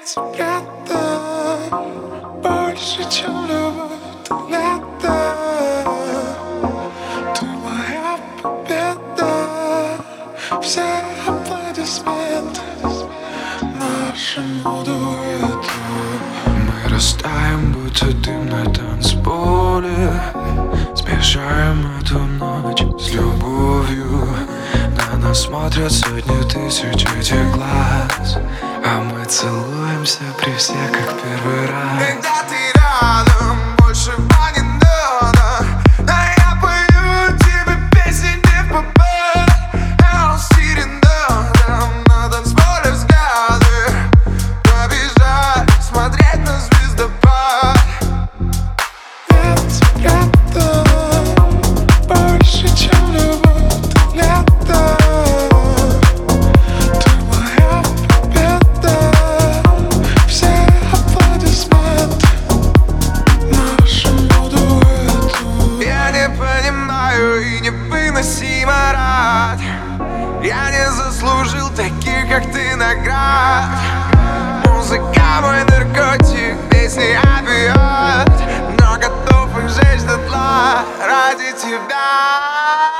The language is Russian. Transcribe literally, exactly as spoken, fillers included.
тебя так больше, чем любовь, ты лето. Ты моя победа, все аплодисменты нашему дуэту. Мы растаем, будто дым на танцполе, смешаем эту ночь с любовью. На нас смотрят сотни тысяч этих глаз, а мы целуемся при всех, как первый раз. Когда ты рядом, больше не надо, а я пою тебе песни не в попад. А он стирен дорогом на танцполе взгляды, побежать, смотреть на звездопад. Я тебя так больше, чем любовь, ты лето. Ты моя победа, все аплодисменты нашему дуэту. Я не понимаю и невыносимо рад, я не заслужил таких, как ты, наград. Музыка мой наркотик, песни опиат, но готов их сжечь дотла ради тебя.